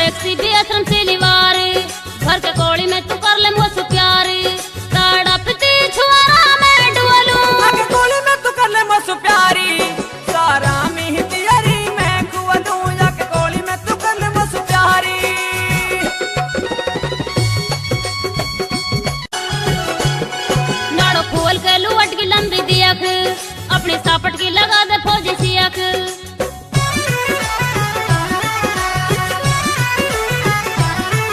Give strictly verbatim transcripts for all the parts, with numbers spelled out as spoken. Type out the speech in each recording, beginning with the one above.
Taxi भी आश्रम से लिवार घर के कोड़ी में तू कर ले मुझसे प्यार तड़पती छुआरा में डुअलू आगे कोड़ी में तू कर ले मुझसे प्यारी सारा में तियारी मैं कुवलू आगे कोड़ी में तू कर ले मुझसे प्यारी नाड़ो खोल के लुवट की लंबी दियक अपनी सापट की लगा दे फौजी सियक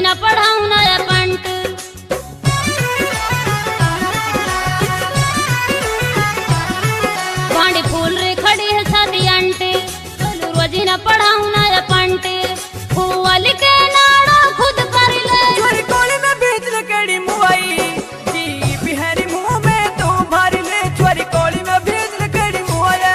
न पढ़ाऊं नया पंट। भांडी फूल रे खड़ी है शादी अंटे, बोलू रोजी न पढ़ाऊं नया पंट। फूल के नाड़ा खुद कर ले, छोरी कोली में बीच लकड़ी मुआई, जी बिहारी मुंह में तू भर ले, छोरी कोली में बीच लकड़ी मुआया।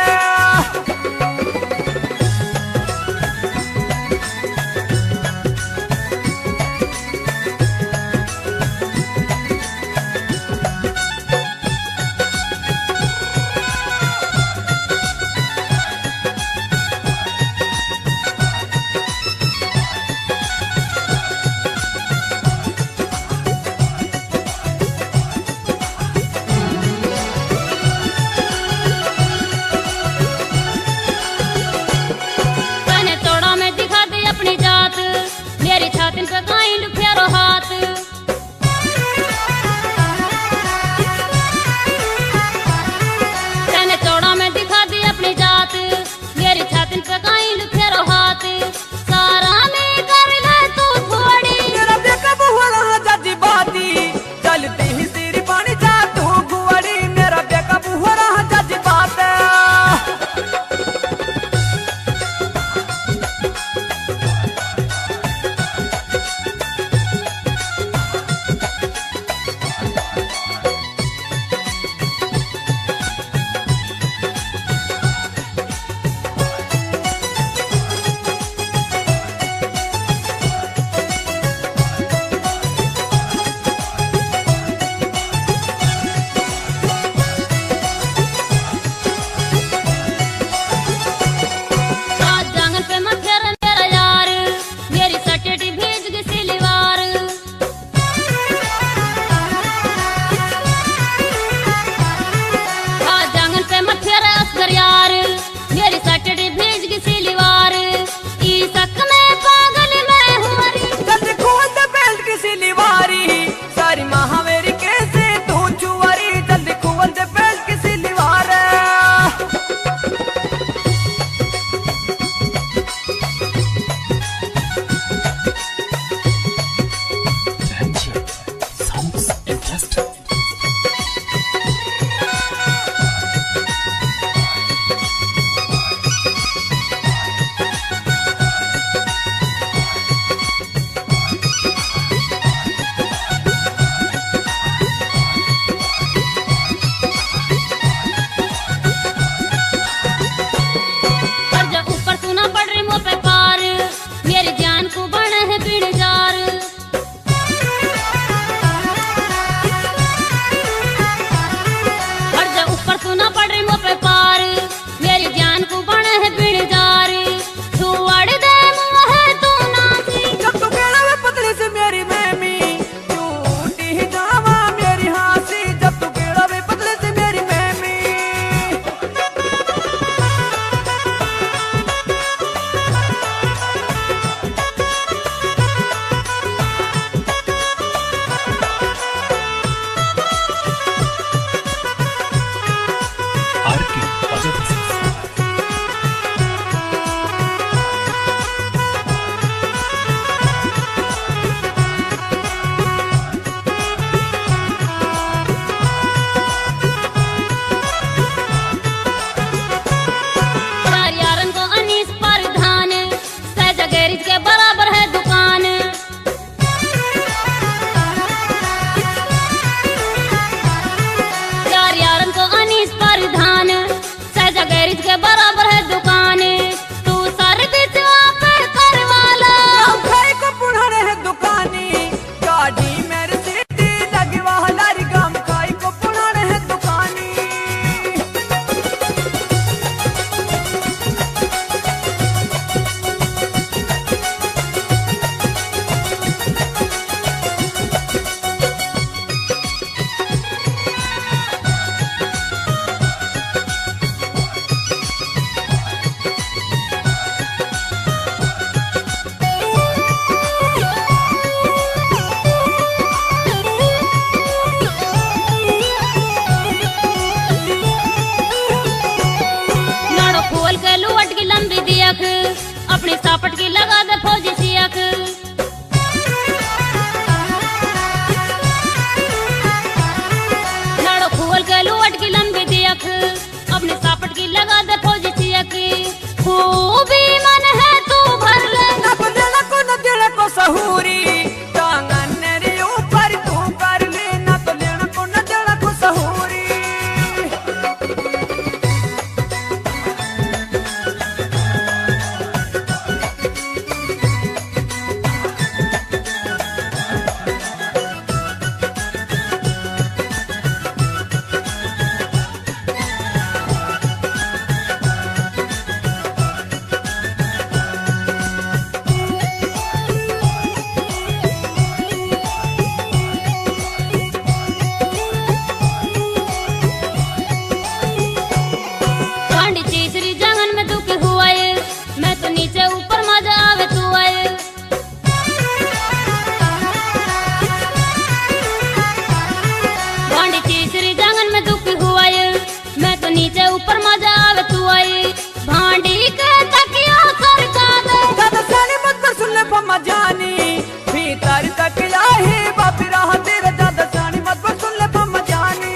मम्मा जानी भीतर तक आई बापी रहा तेरे दादा जानी मत बस सुन ले मम्मा जानी।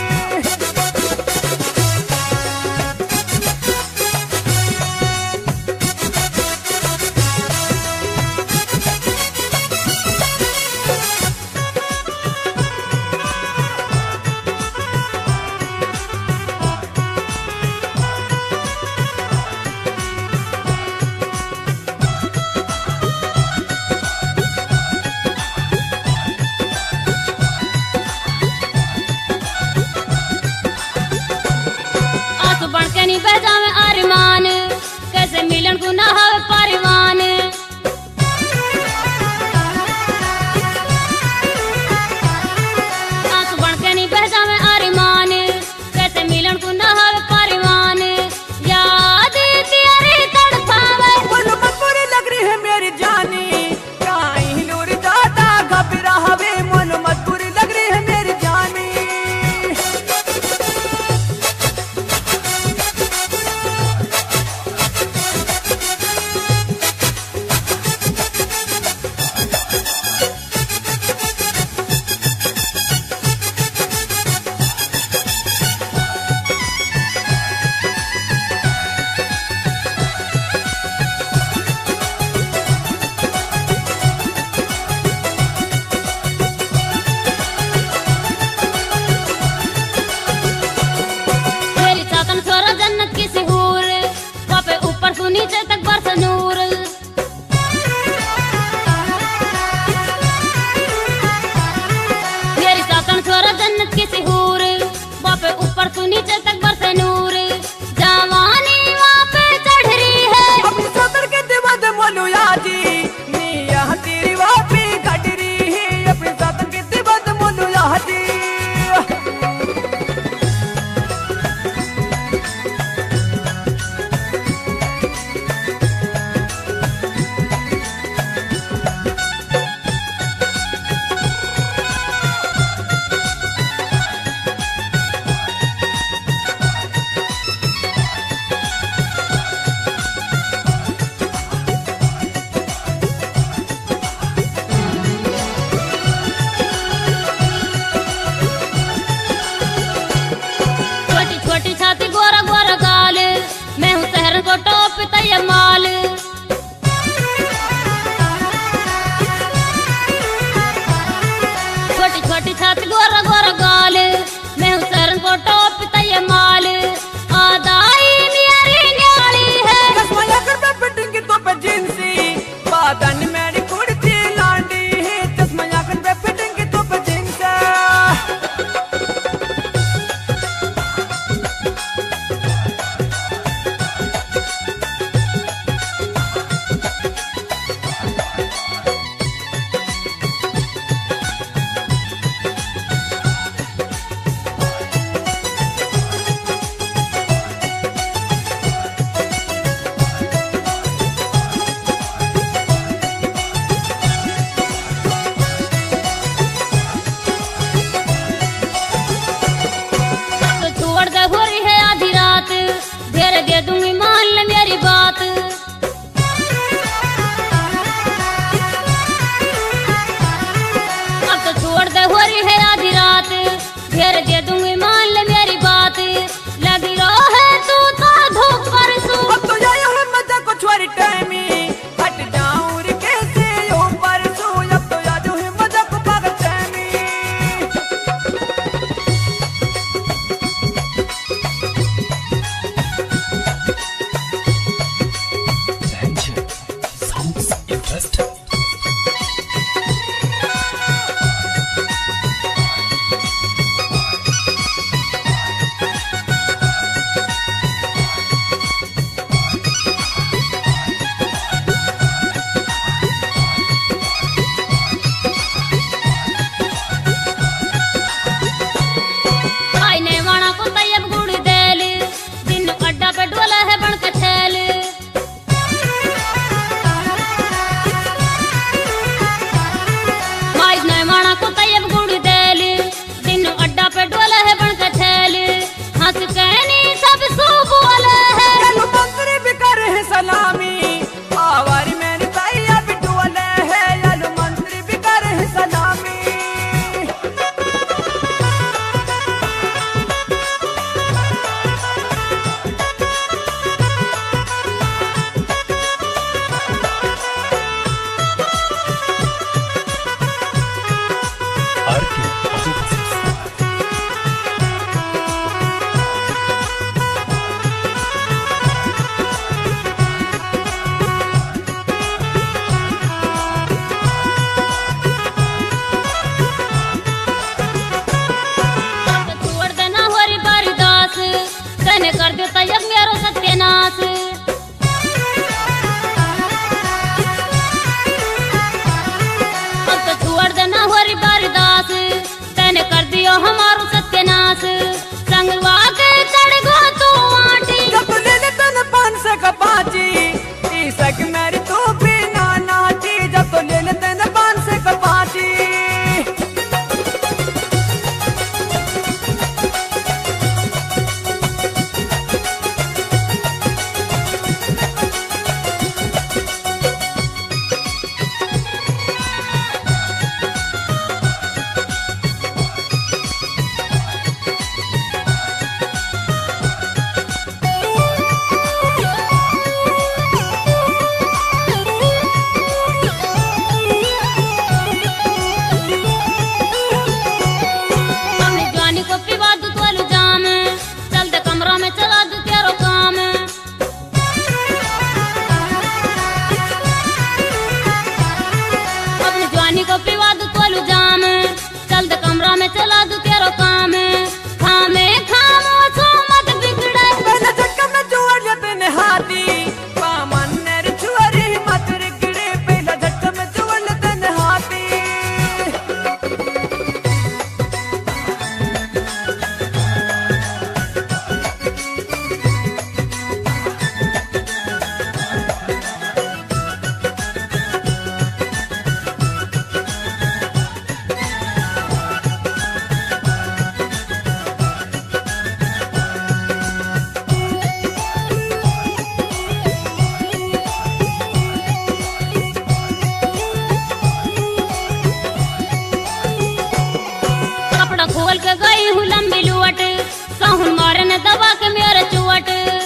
नहीं बजावे अरमान कैसे मिलन को ना हो परिवान। आंख बन के नहीं बजावे अरमान कैसे मिलन को ना हो परिवान। याद तेरी तड़पावे बोलो मत बुरी लग रही है मेरी जानी काई लूर जाता घबरा हवे मोलो मत बुरी लग रही है मेरी जानी। नीचे तक बरस नूर मेरी सातन छोरा जन्नत की सिहूर बापे ऊपर तू नीचे तक बरस नूर। जवानी वहाँ पे चढ़ रही है अपनी सातन के दिमाग मोलू यादी नी यहाँ तेरी वापी घट रही है अपनी सातन के दिमाग मोलू यादी। छोटी छाती गोरा गोरा गाल मैं हूँ शहर को टॉप तय माल। छोटी छोटी छाती गोरा गोरा गाल मैं हूँ शहर को टॉप तय माल। आदाई मेरी न्याली है चश्मा कर पे फिटिंग की तो पे जिंसी बादन मेरी कुर्ती लांडी है चश्मा कर पे फिटिंग की तो पे जिंसी। दे दूंगी मान ले मेरी बात। अब तो छोड़ दे हो रही है आधी रात घेर दे दूंगी मान ले मेरी बात। लगी रहो है तू तो धूप पर सू अब तो जायो है मजा को छोरी टाइमी हट जाऊं रे कैसे यो पर सू अब तो जायो है मजा को पागल टाइमी। करी बर्दास, तैने कर दियो हमारो सत्यानाश। संगवा के चढ़ गो तू आटी, जब ले ले तन पान से कपाची, सक मेरी तू बिना नाची, जब तो ले ले तन पान से कपाची। अपनी जवानी को पिवा दूं तोलू जाम, चल दे कमरा में चला दूं तेरो काम। अपनी जवानी को पिवा दूं तोलू जाम, चल दे कमरा में चला दूं तेरो काम। खामे खामो सो मत बिगड़े, पहले झटका में जुआरिया तेने हाथी, पामन नेर छुआरी मत रिगड़े, पहले झटका में जुआरिया तेने हाथी। कपड़ा खोल के गई हूँ लंबी लुवट, साहुन मारे ने दबा के मेरे चुवट।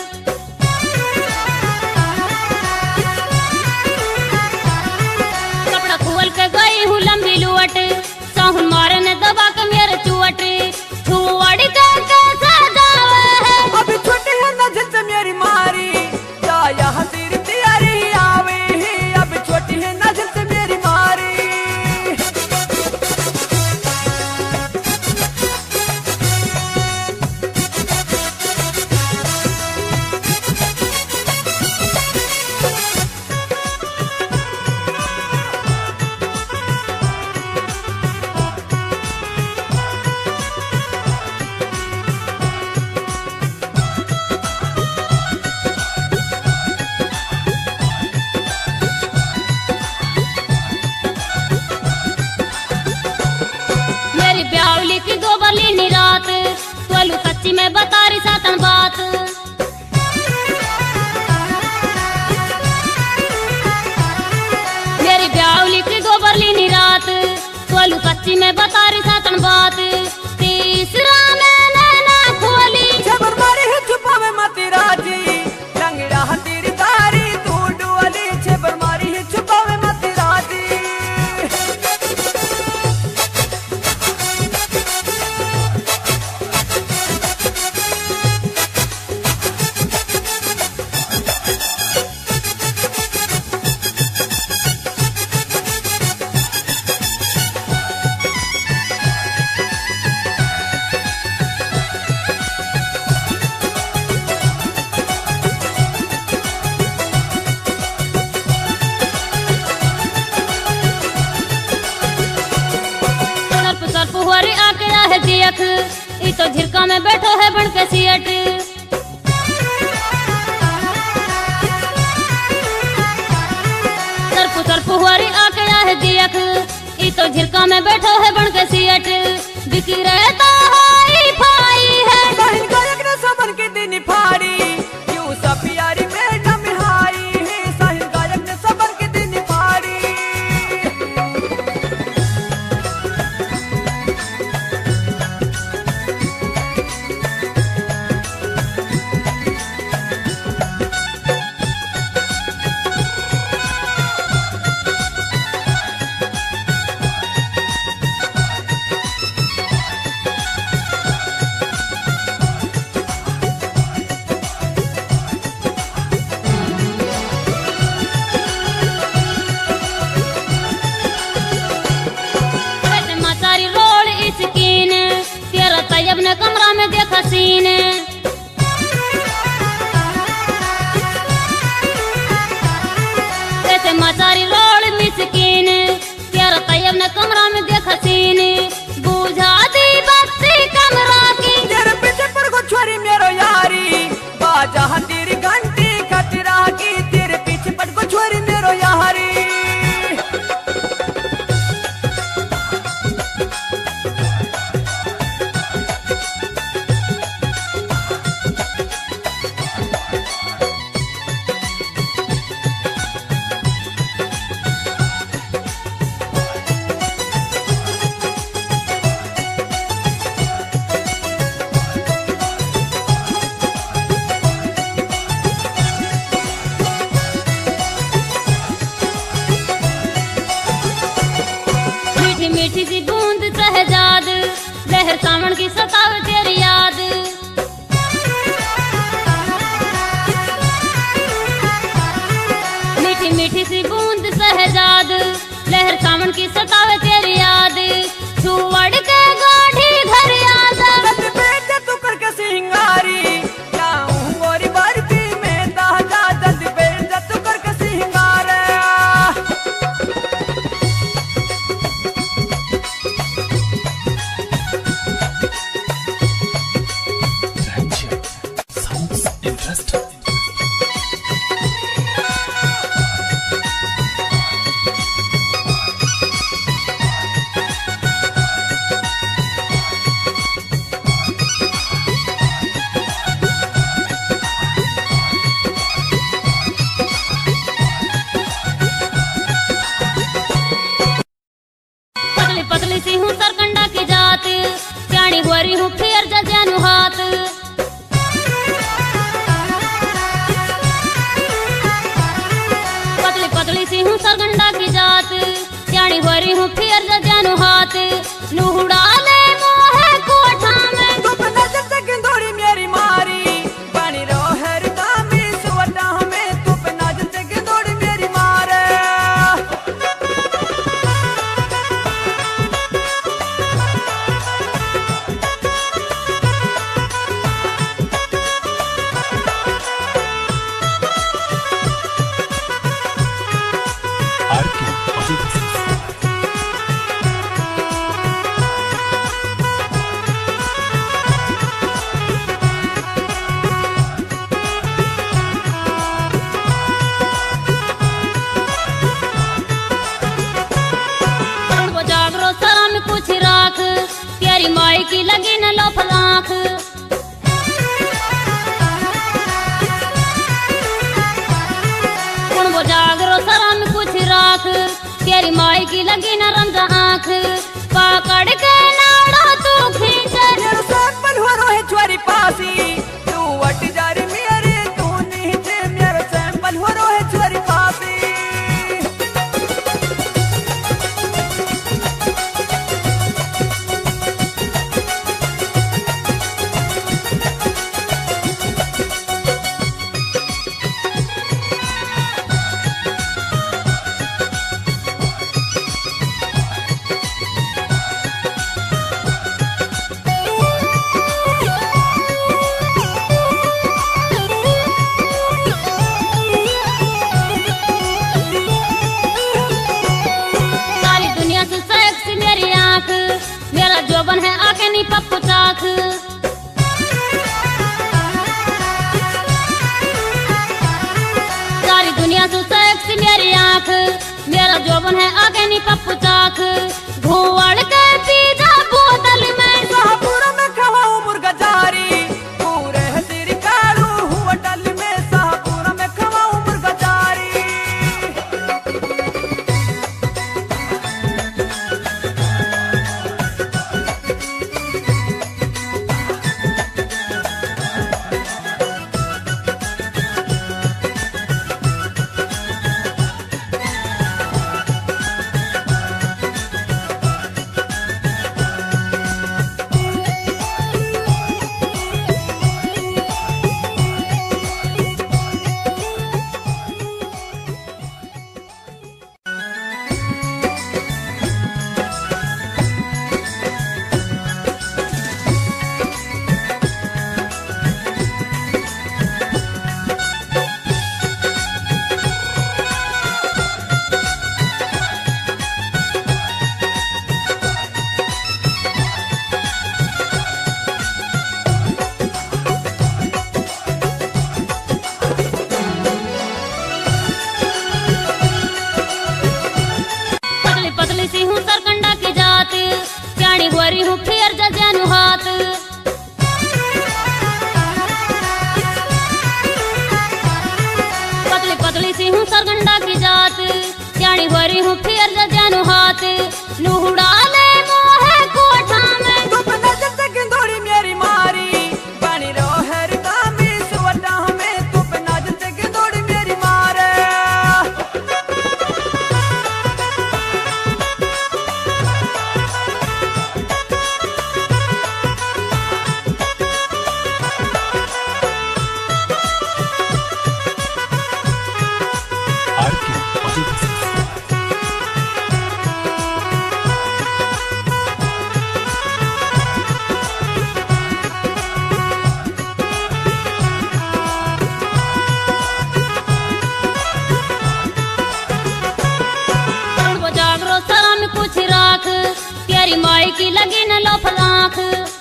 कपड़ा खोल के गई हूँ लंबी लुवट, साहुन मारे ने दबा के मेरे चुवट। छुवड़ के कैसा जावे है, अभी छोटी है नजर से मेरी मारी, जाया हसीर तैयारी आवे है, अभी छोटी है नजर से मेरी मारी। मेरी ब्यावली की गोबर लीनी रात, तोलू सच्ची में बता रही सातन बात। मेरी ब्यावली की गोबर लीनी रात, तोलू सच्ची में बता रही सातन बात। तीसरा मैंने ना खोली, छबर मारी है छुपावे मती राजी, लंगड़ा हतीर तारी तू डुअली, छबर मारी है छुपावे मती राजी। पुहरी आके आहे दियख, ई तो झिरका में बैठो है बन के सियट। सरपु सरपु हुआरी आके आहे दियख, ई तो झिरका में बैठो है बन के सियट। बिकी रहता हाई फाई है, बहन गायक ने सबन के दिन फाड़ी, क्यों सब प्यारी मैडम हाई है, साहिल गायक ने सबन के दिन फाड़ी। अपने कमरा में देखा सीन, ऐसे मचारी रोड मिसकीन, तेरा तैयब ने कमरा में देख सीन बुझा दी बत्ती कमरा की। तेरे पीछे पर को छोरी मेरो यारी बाजा तेरी घंटी खतरा की। तेरे पीछे पर को छोरी मेरो यारी। मीठी मीठी सी बूंद शहजाद लहर सावन की सतावे तेरी याद। मीठी मीठी सी बूंद शहजाद लहर सावन की सतावे तेरी याद। तू अड़ के गाढ़ी घर आजा जल्दी बैठ जा तू करके सिंगारी जाऊं गोरी बर्फी में ताजा। जल्दी बैठ जा तू करके सिंगार। Sounds interesting. पतली पतली सी हूँ सरकंडा की जात सियाणी हुआरी हूँ फिर जजानु हाथ। पतली पतली सी हूँ सरकंडा की जात सियाणी हुआरी हूँ फिर जजानु हाथ। नूड़ा ले मोहे कोठा में तू बना जब गिंदोड़ी मेरी मारी पानी रो हर दामी सुवटा में। तू बना जब गिंदोड़ी मेरी मारे। R K Audio Business. करण को जागरो सरा में कुछ राख तेरी माई की लगी न लो फलाख। करण को जागरो सरा में कुछ राख तेरी माई की लगी न रंग आँख। पकड़ के नाड़ा तू खींचे मेरा सैंपल हो रहा है छोरी पासी तू वट जारी मेरे तू नीचे। मेरा सैंपल हो रहा है छोरी पासी। सारी दुनिया से सेक्सी मेरी आँख मेरा जोबन है आके नहीं पप्पू चाख। सारी दुनिया से सेक्सी मेरी आँख मेरा जोबन है आके नहीं पप्पू चाख। घुवड़ के पीजा बोतल में शाहपुरा में खवाऊं मुर्गा जारी पूरे है तेरी कालू हुआ डल में। शाहपुरा में खवाऊं मुर्गा जारी। माई की लगी न लोफल आँख।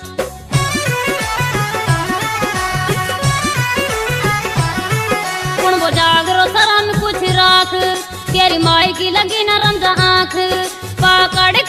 कुण वो जागरो सरा में कुछ राख, तेरी माई की लगी न रंजा आँख। पकड़